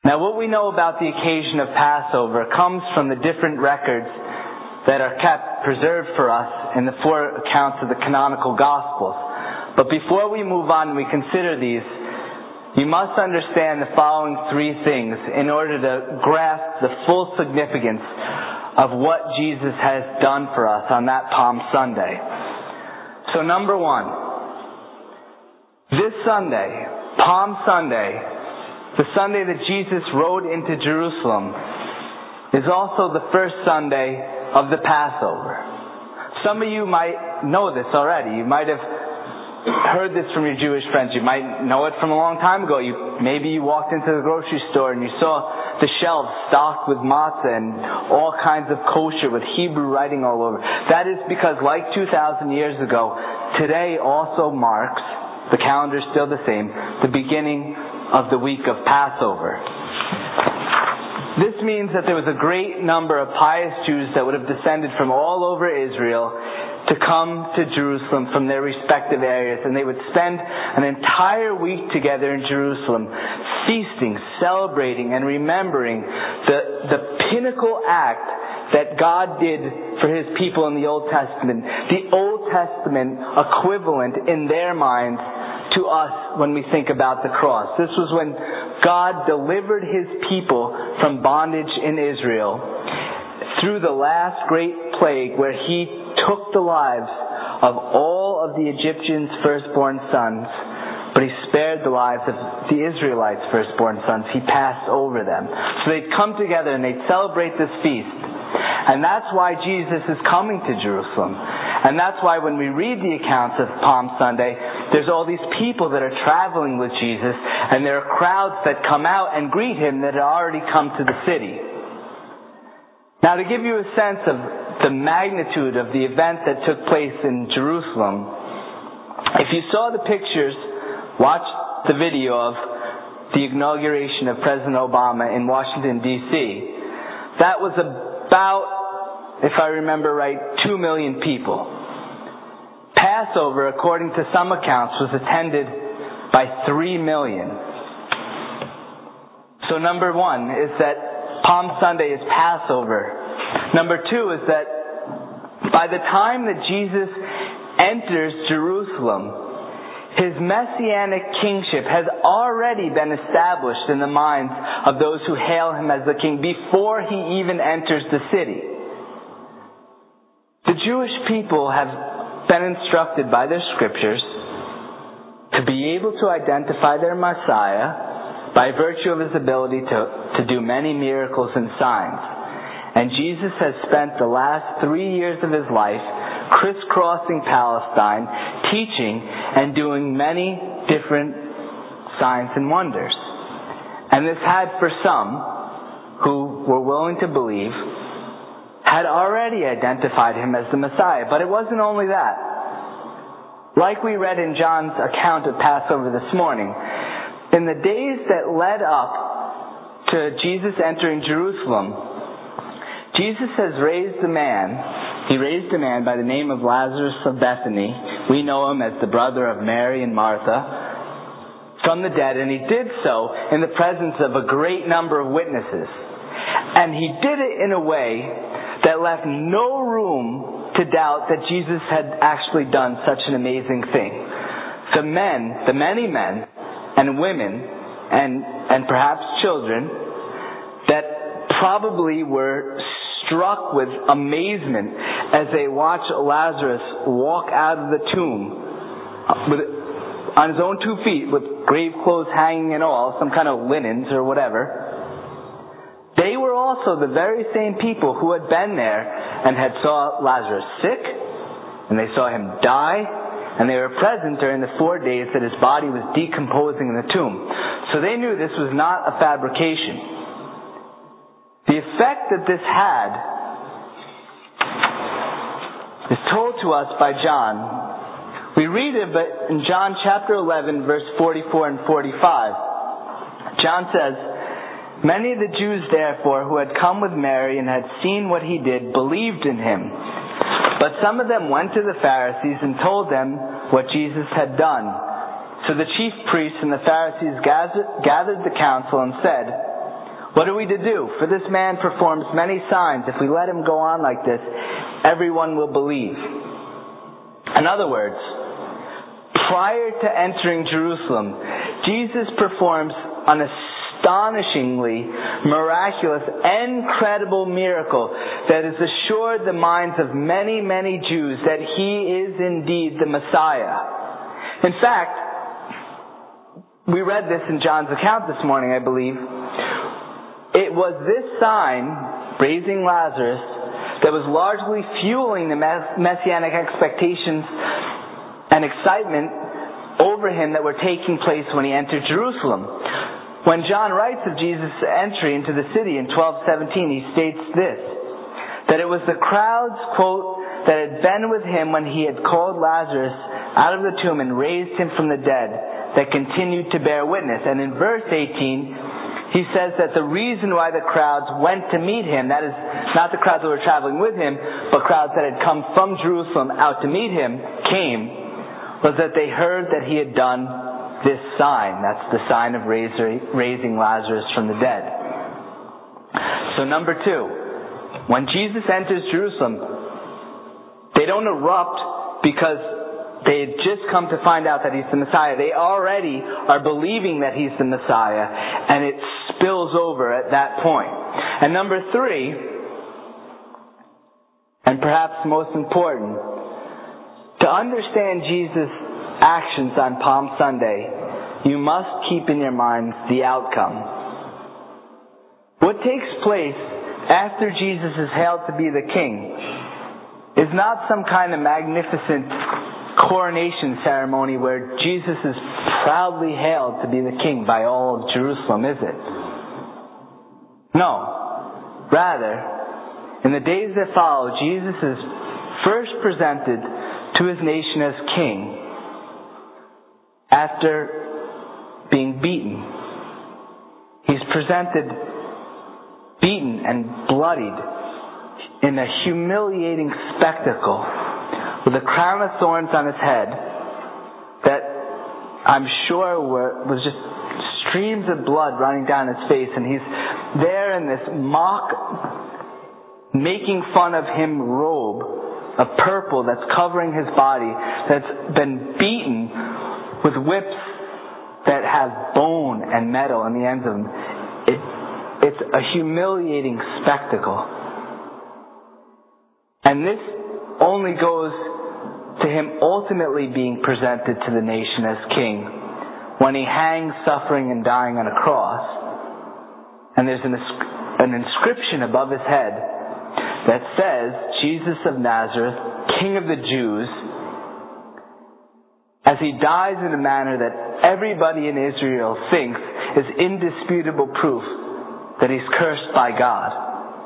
Now, what we know about the occasion of Passover comes from the different records that are preserved for us in the 4 accounts of the canonical Gospels. But before we move on and we consider these, you must understand the following 3 things in order to grasp the full significance of what Jesus has done for us on that Palm Sunday. So number 1, this Sunday, Palm Sunday, the Sunday that Jesus rode into Jerusalem, is also the first Sunday of the Passover. Some of you might know this already. You might have heard this from your Jewish friends. You might know it from a long time ago. Maybe you walked into the grocery store and you saw the shelves stocked with matzah and all kinds of kosher with Hebrew writing all over. That is because, like 2,000 years ago, today also marks, the calendar is still the same, the beginning of the week of Passover. This means that there was a great number of pious Jews that would have descended from all over Israel to come to Jerusalem from their respective areas, and they would spend an entire week together in Jerusalem, feasting, celebrating, and remembering the pinnacle act that God did for His people in the Old Testament, the Old Testament equivalent in their minds to us when we think about the cross. This was when God delivered His people from bondage in Israel through the last great plague, where He took the lives of all of the Egyptians' firstborn sons, but He spared the lives of the Israelites' firstborn sons. He passed over them. So they'd come together and they'd celebrate this feast. And that's why Jesus is coming to Jerusalem. And that's why when we read the accounts of Palm Sunday, there's all these people that are traveling with Jesus, and there are crowds that come out and greet Him that had already come to the city. Now, to give you a sense of the magnitude of the event that took place in Jerusalem, if you saw the pictures, watch the video of the inauguration of President Obama in Washington, D.C., that was about, if I remember right, 2 million people. Passover, according to some accounts, was attended by 3 million. So number 1 is that Palm Sunday is Passover. Number 2 is that by the time that Jesus enters Jerusalem, His messianic kingship has already been established in the minds of those who hail Him as the King before He even enters the city. The Jewish people have been instructed by their scriptures to be able to identify their Messiah by virtue of His ability to do many miracles and signs. And Jesus has spent the last 3 years of His life crisscrossing Palestine, teaching and doing many different signs and wonders. And this had, for some who were willing to believe, had already identified Him as the Messiah. But it wasn't only that. Like we read in John's account of Passover this morning, in the days that led up to Jesus entering Jerusalem, Jesus has raised a man. He raised a man by the name of Lazarus of Bethany. We know him as the brother of Mary and Martha, from the dead, and He did so in the presence of a great number of witnesses. And He did it in a way that left no room to doubt that Jesus had actually done such an amazing thing. The many men and women and perhaps children that probably were struck with amazement as they watched Lazarus walk out of the tomb on his own 2 feet with grave clothes hanging and all, some kind of linens or whatever. They were also the very same people who had been there and had saw Lazarus sick, and they saw him die, and they were present during the 4 days that his body was decomposing in the tomb. So they knew this was not a fabrication. The effect that this had is told to us by John. We read it but in John chapter 11, verse 44 and 45. John says, "Many of the Jews, therefore, who had come with Mary and had seen what He did, believed in Him. But some of them went to the Pharisees and told them what Jesus had done. So the chief priests and the Pharisees gathered the council and said, What are we to do? For this man performs many signs. If we let him go on like this, everyone will believe. In other words, prior to entering Jerusalem, Jesus performs an astonishingly miraculous and credible miracle that has assured the minds of many, many Jews that he is indeed the Messiah. In fact, we read this in John's account this morning, I believe. It was this sign, raising Lazarus, that was largely fueling the messianic expectations and excitement over him that were taking place when he entered Jerusalem. When John writes of Jesus' entry into the city in 12:17, he states this, that it was the crowds, quote, that had been with him when he had called Lazarus out of the tomb and raised him from the dead that continued to bear witness. And in verse 18, he says that the reason why the crowds went to meet him, that is not the crowds that were traveling with him, but crowds that had come from Jerusalem out to meet him, was that they heard that he had done this sign. That's the sign of raising Lazarus from the dead. So number 2, when Jesus enters Jerusalem, they don't erupt because they had just come to find out that he's the Messiah. They already are believing that he's the Messiah, and it spills over at that point. And number 3, and perhaps most important, to understand Jesus' actions on Palm Sunday, you must keep in your mind the outcome. What takes place after Jesus is hailed to be the King is not some kind of magnificent coronation ceremony where Jesus is proudly hailed to be the King by all of Jerusalem, is it? No. Rather, in the days that follow, Jesus is first presented to his nation as King after being beaten. He's presented beaten and bloodied in a humiliating spectacle with a crown of thorns on his head that I'm sure was just streams of blood running down his face, and he's there in this mock making fun of him robe of purple that's covering his body, that's been beaten with whips that have bone and metal in the ends of them. It's a humiliating spectacle. And this only goes to him ultimately being presented to the nation as King when he hangs, suffering, and dying on a cross. And there's an inscription above his head that says, Jesus of Nazareth, King of the Jews, as he dies in a manner that everybody in Israel thinks is indisputable proof that he's cursed by God.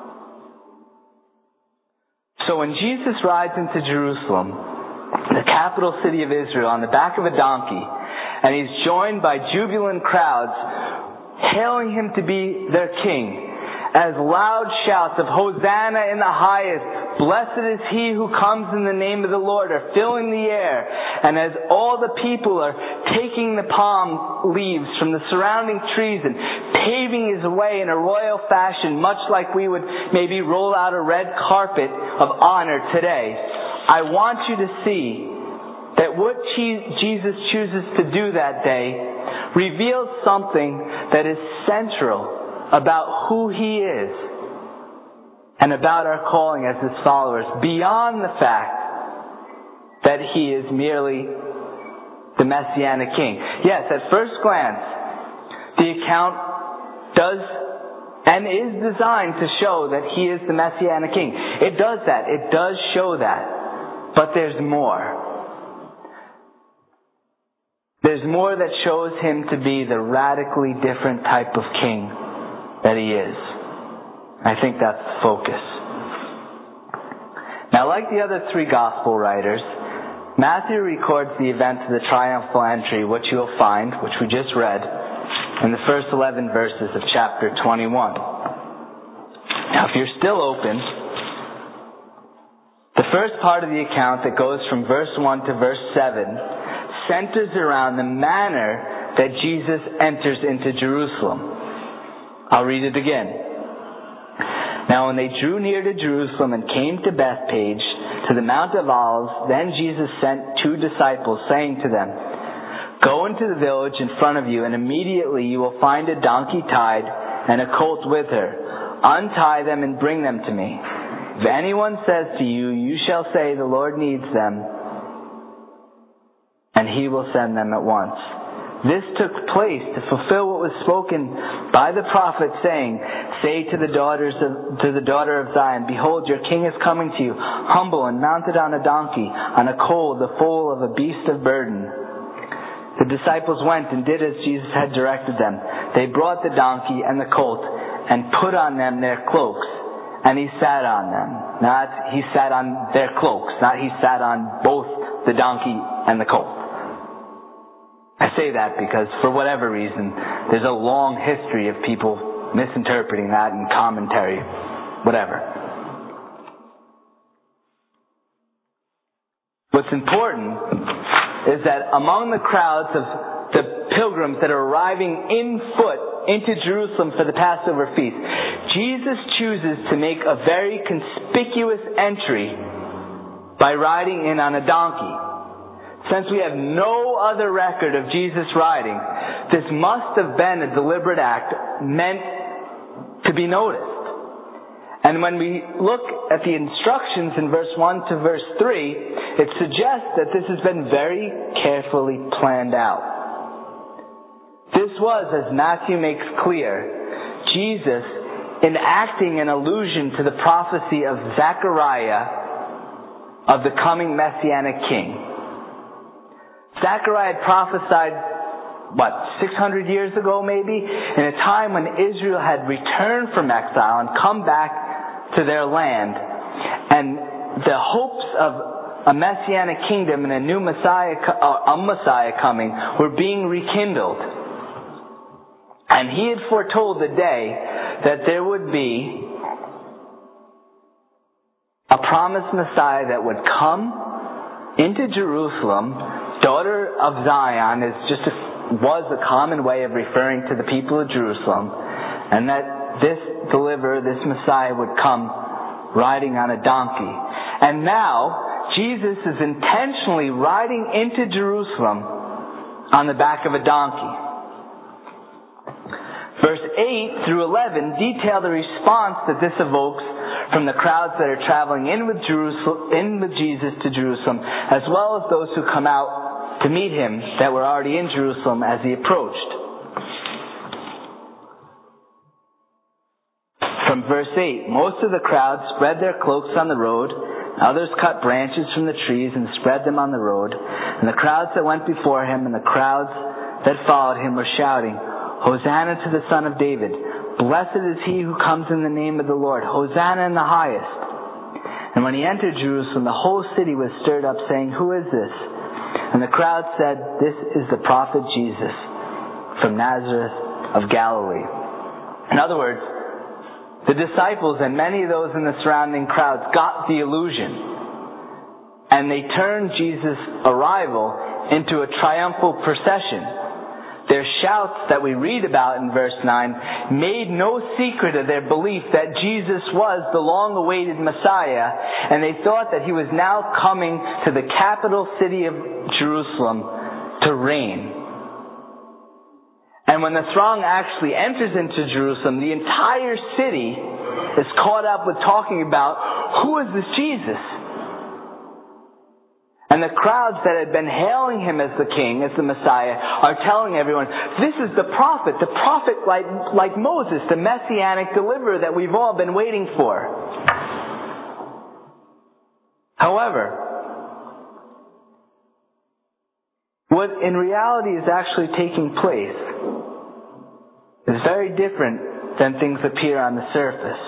So when Jesus rides into Jerusalem, the capital city of Israel, on the back of a donkey, and he's joined by jubilant crowds hailing him to be their king, as loud shouts of Hosanna in the highest, blessed is he who comes in the name of the Lord, are filling the air, and as all the people are taking the palm leaves from the surrounding trees and paving his way in a royal fashion, much like we would maybe roll out a red carpet of honor today, I want you to see that what Jesus chooses to do that day reveals something that is central about who he is and about our calling as his followers, beyond the fact that he is merely the Messianic King. Yes, at first glance, the account does and is designed to show that he is the Messianic King. It does that. It does show that. But there's more. There's more that shows him to be the radically different type of king that he is. I think that's the focus. Now, like the other 3 gospel writers, Matthew records the events of the triumphal entry, which you'll find, which we just read, in the first 11 verses of chapter 21. Now, if you're still open, the first part of the account that goes from verse 1 to verse 7 centers around the manner that Jesus enters into Jerusalem. I'll read it again. Now when they drew near to Jerusalem and came to Bethphage, to the Mount of Olives, then Jesus sent 2 disciples, saying to them, "Go into the village in front of you, and immediately you will find a donkey tied and a colt with her. Untie them and bring them to me. If anyone says to you, 'You shall say, the Lord needs them,' and he will send them at once." This took place to fulfill what was spoken by the prophet, saying, "Say to the daughter of Zion, Behold, your king is coming to you, humble and mounted on a donkey, on a colt, the foal of a beast of burden." The disciples went and did as Jesus had directed them. They brought the donkey and the colt and put on them their cloaks, and he sat on them. Not he sat on their cloaks, not he sat on both the donkey and the colt. I say that because for whatever reason, there's a long history of people misinterpreting that in commentary, whatever. What's important is that among the crowds of the pilgrims that are arriving in foot into Jerusalem for the Passover feast, Jesus chooses to make a very conspicuous entry by riding in on a donkey. Since we have no other record of Jesus riding, this must have been a deliberate act meant to be noticed. And when we look at the instructions in verse 1 to verse 3, it suggests that this has been very carefully planned out. This was, as Matthew makes clear, Jesus enacting an allusion to the prophecy of Zechariah of the coming Messianic king. Zechariah had prophesied, 600 years ago maybe, in a time when Israel had returned from exile and come back to their land. And the hopes of a Messianic kingdom and a new Messiah coming were being rekindled. And he had foretold the day that there would be a promised Messiah that would come into Jerusalem. Daughter of Zion was a common way of referring to the people of Jerusalem, and that this Messiah would come riding on a donkey. And now Jesus is intentionally riding into Jerusalem on the back of a donkey. Verse 8 through 11 detail the response that this evokes from the crowds that are traveling in with Jesus to Jerusalem, as well as those who come out to meet him that were already in Jerusalem as he approached. From verse 8, most of the crowd spread their cloaks on the road. Others cut branches from the trees and spread them on the road. And the crowds that went before him and the crowds that followed him were shouting, "Hosanna to the Son of David. Blessed is he who comes in the name of the Lord. Hosanna in the highest." And when he entered Jerusalem, the whole city was stirred up, saying, "Who is this?" And the crowd said, "This is the prophet Jesus from Nazareth of Galilee." In other words, the disciples and many of those in the surrounding crowds got the illusion. And they turned Jesus' arrival into a triumphal procession. Their shouts that we read about in verse 9 made no secret of their belief that Jesus was the long-awaited Messiah, and they thought that he was now coming to the capital city of Jerusalem to reign. And when the throng actually enters into Jerusalem, the entire city is caught up with talking about, who is this Jesus? And the crowds that had been hailing him as the king, as the Messiah, are telling everyone, this is the prophet like Moses, the messianic deliverer that we've all been waiting for. However, what in reality is actually taking place is very different than things appear on the surface.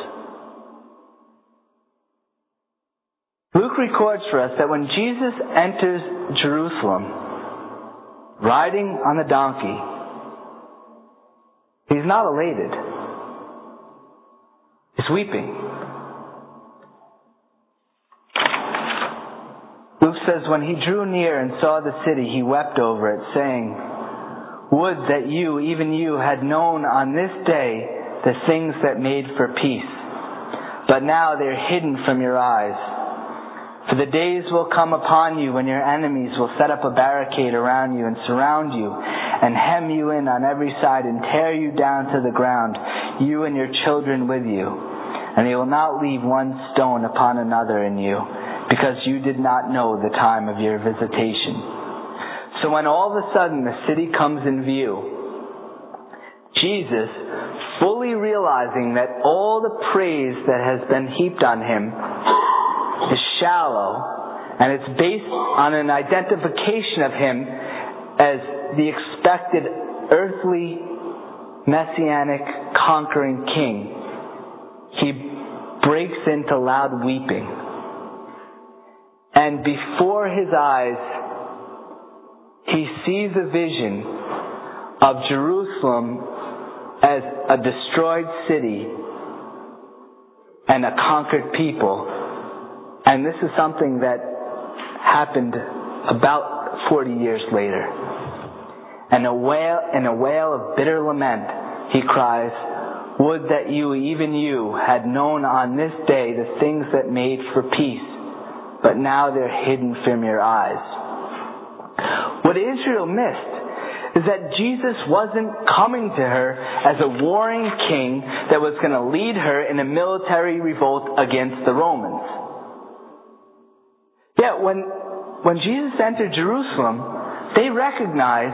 Luke records for us that when Jesus enters Jerusalem, riding on the donkey, he's not elated. He's weeping. Luke says, when he drew near and saw the city, he wept over it, saying, "Would that you, even you, had known on this day the things that made for peace. But now they're hidden from your eyes. For the days will come upon you when your enemies will set up a barricade around you and surround you and hem you in on every side and tear you down to the ground, you and your children with you. And they will not leave one stone upon another in you, because you did not know the time of your visitation. So when all of a sudden the city comes in view, Jesus, fully realizing that all the praise that has been heaped on him is shallow, and it's based on an identification of him as the expected earthly, messianic, conquering king, he breaks into loud weeping. And before his eyes, he sees a vision of Jerusalem as a destroyed city and a conquered people. And this is something that happened about 40 years later. And in a wail of bitter lament, he cries, "Would that you, even you, had known on this day the things that made for peace, but now they're hidden from your eyes." What Israel missed is that Jesus wasn't coming to her as a warring king that was going to lead her in a military revolt against the Romans. Yet when Jesus entered Jerusalem, they recognized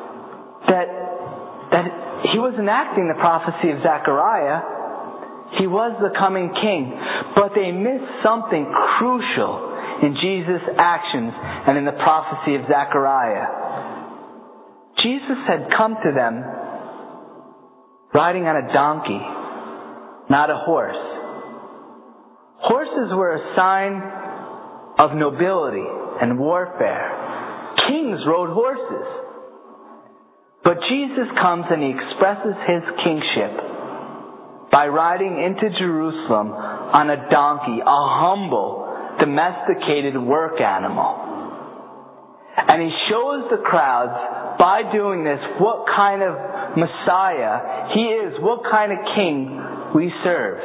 that he was enacting the prophecy of Zechariah. He was the coming king. But they missed something crucial in Jesus' actions and in the prophecy of Zechariah. Jesus had come to them riding on a donkey, not a horse. Horses were a sign of nobility and warfare. Kings rode horses. But Jesus comes and he expresses his kingship by riding into Jerusalem on a donkey, a humble, domesticated work animal. And he shows the crowds by doing this what kind of Messiah he is, what kind of king we serve.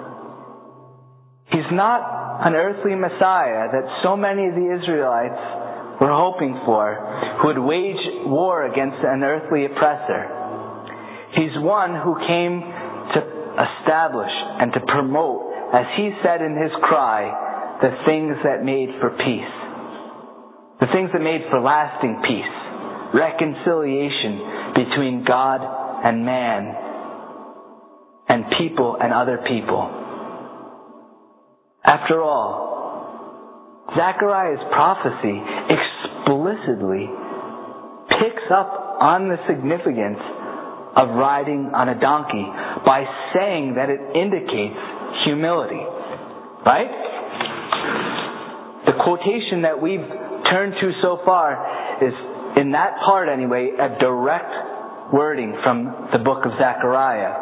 He's not an earthly Messiah that so many of the Israelites were hoping for, who would wage war against an earthly oppressor. He's one who came to establish and to promote, as he said in his cry, the things that made for peace. The things that made for lasting peace. Reconciliation between God and man, and people and other people. After all, Zechariah's prophecy explicitly picks up on the significance of riding on a donkey by saying that it indicates humility. Right? The quotation that we've turned to so far is, in that part anyway, a direct wording from the book of Zechariah.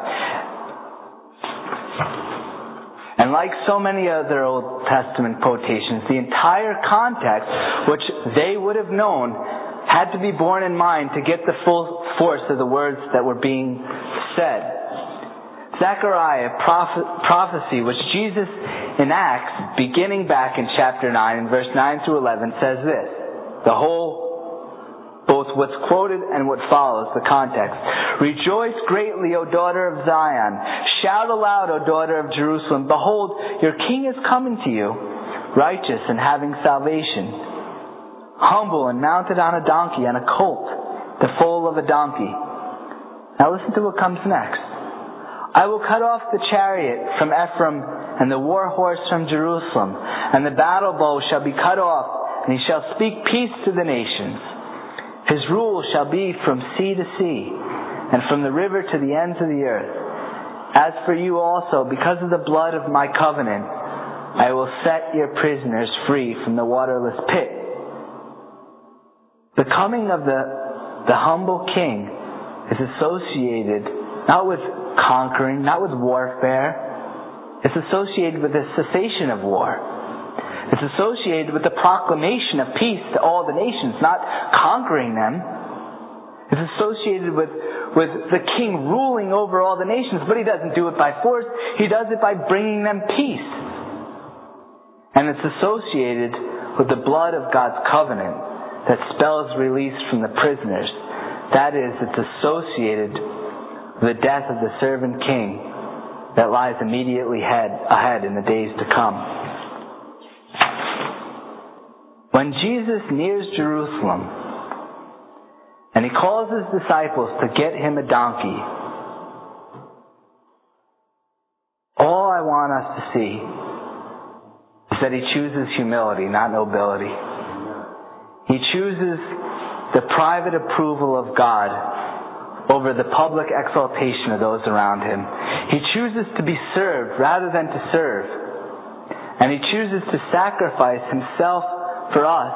And like so many other Old Testament quotations, the entire context, which they would have known, had to be borne in mind to get the full force of the words that were being said. Zechariah prophecy, which Jesus enacts beginning back in chapter 9, in verse 9 through 11, says this. The whole, both what's quoted and what follows, the context. "Rejoice greatly, O daughter of Zion. Shout aloud, O daughter of Jerusalem. Behold, your king is coming to you, righteous and having salvation, humble and mounted on a donkey, on a colt, the foal of a donkey." Now listen to what comes next. "I will cut off the chariot from Ephraim and the war horse from Jerusalem, and the battle bow shall be cut off, and he shall speak peace to the nations. His rule shall be from sea to sea, and from the river to the ends of the earth. As for you also, because of the blood of my covenant, I will set your prisoners free from the waterless pit." The coming of the humble king is associated not with conquering, not with warfare. It's associated with the cessation of war. It's associated with the proclamation of peace to all the nations, not conquering them. It's associated with the king ruling over all the nations, but he doesn't do it by force. He does it by bringing them peace. And it's associated with the blood of God's covenant that spells release from the prisoners. That is, it's associated with the death of the servant king that lies immediately ahead in the days to come. When Jesus nears Jerusalem and he calls his disciples to get him a donkey, all I want us to see is that he chooses humility, not nobility. He chooses the private approval of God over the public exaltation of those around him. He chooses to be served rather than to serve. And he chooses to sacrifice himself for us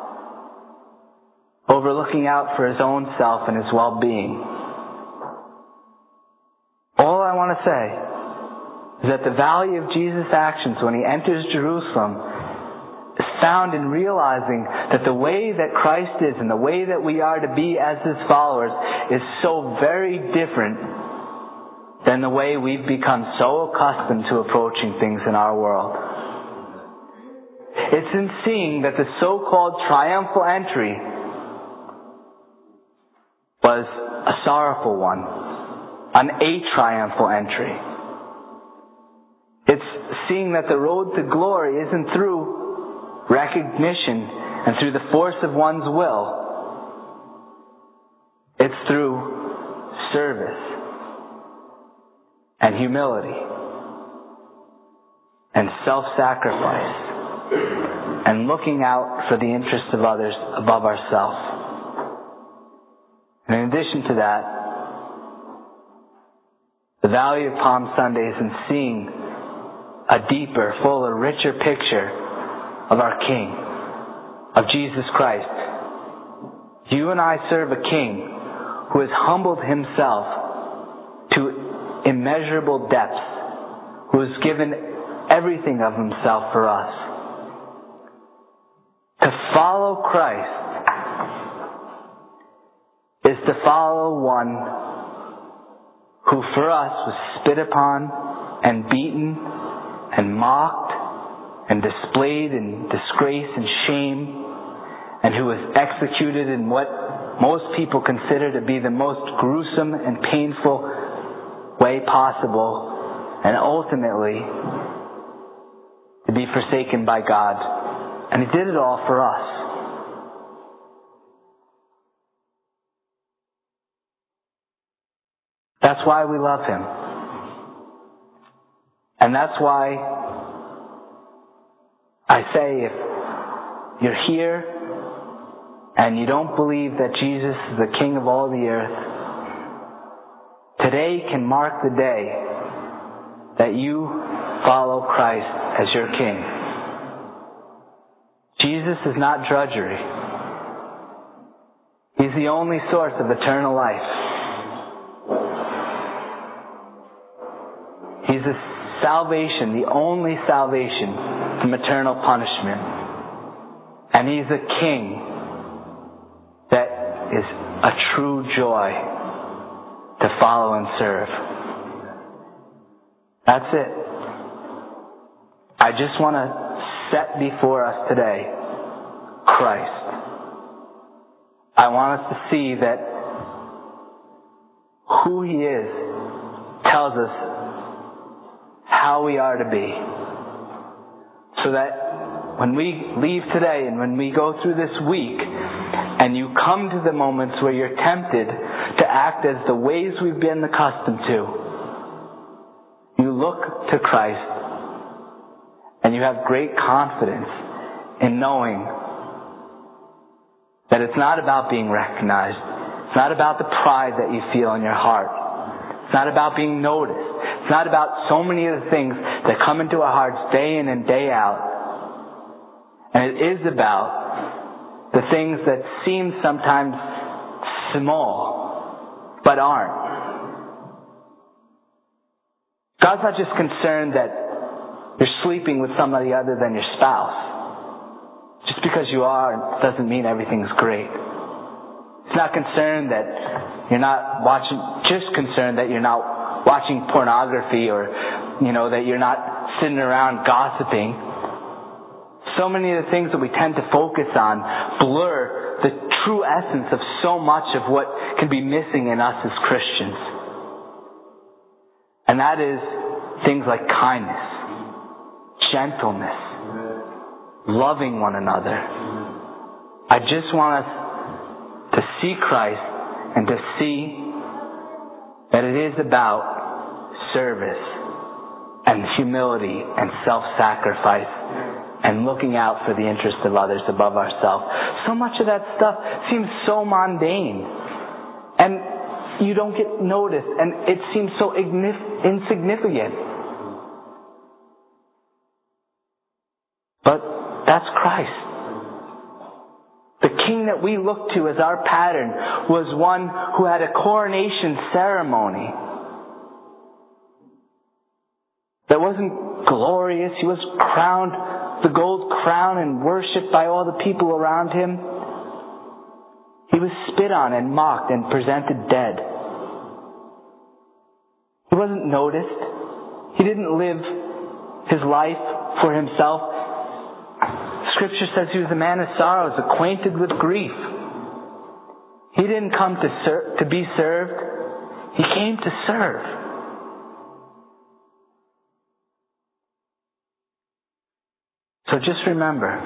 over looking out for his own self and his well-being. All I want to say is that the value of Jesus' actions when he enters Jerusalem is found in realizing that the way that Christ is and the way that we are to be as his followers is so very different than the way we've become so accustomed to approaching things in our world. It's in seeing that the so-called triumphal entry was a sorrowful one, an atriumphal entry. It's seeing that the road to glory isn't through recognition and through the force of one's will. It's through service and humility and self-sacrifice and looking out for the interests of others above ourselves. And in addition to that, the value of Palm Sunday is in seeing a deeper, fuller, richer picture of our King, of Jesus Christ. You and I serve a King who has humbled himself to immeasurable depths, who has given everything of himself for us. To follow Christ is to follow one who for us was spit upon and beaten and mocked and displayed in disgrace and shame, and who was executed in what most people consider to be the most gruesome and painful way possible, and ultimately to be forsaken by God. And he did it all for us. That's why we love him. And that's why I say, if you're here and you don't believe that Jesus is the King of all the earth, today can mark the day that you follow Christ as your King. Jesus is not drudgery. He's the only source of eternal life. He's the salvation, the only salvation from eternal punishment. And he's a King that is a true joy to follow and serve. That's it. I just want to set before us today Christ. I want us to see that who he is tells us how we are to be. So that when we leave today and when we go through this week and you come to the moments where you're tempted to act as the ways we've been accustomed to, you look to Christ and you have great confidence in knowing that it's not about being recognized. It's not about the pride that you feel in your heart. It's not about being noticed. It's not about so many of the things that come into our hearts day in and day out. And it is about the things that seem sometimes small, but aren't. God's not just concerned that you're sleeping with somebody other than your spouse. Just because you are doesn't mean everything's great. He's not concerned that you're not watching, just concerned that you're not watching pornography or, that you're not sitting around gossiping. So many of the things that we tend to focus on blur the true essence of so much of what can be missing in us as Christians. And that is things like kindness, gentleness, loving one another. I just want us to see Christ and to see that it is about service and humility and self-sacrifice and looking out for the interest of others above ourselves. So much of that stuff seems so mundane, and you don't get noticed, and it seems so insignificant. But that's Christ. The king that we look to as our pattern was one who had a coronation ceremony that wasn't glorious. He was crowned, the gold crown, and worshipped by all the people around him. He was spit on and mocked and presented dead. He wasn't noticed. He didn't live his life for himself. Scripture says he was a man of sorrows, acquainted with grief. He didn't come to be served. He came to serve. So just remember,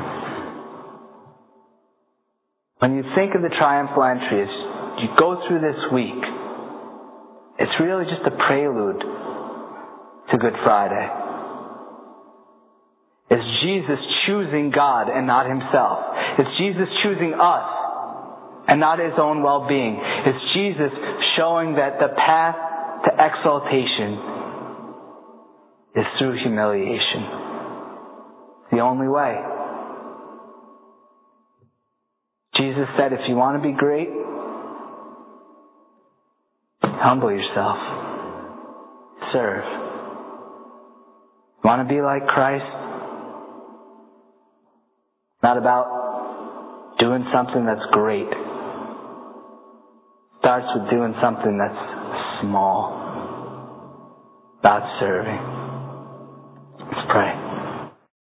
when you think of the triumphal entry, as you go through this week, it's really just a prelude to Good Friday. It's Jesus choosing God and not himself. It's Jesus choosing us and not his own well-being. It's Jesus showing that the path to exaltation is through humiliation. It's the only way. Jesus said, if you want to be great, humble yourself. Serve. Want to be like Christ? Not about doing something that's great. Starts with doing something that's small. About serving. Let's pray.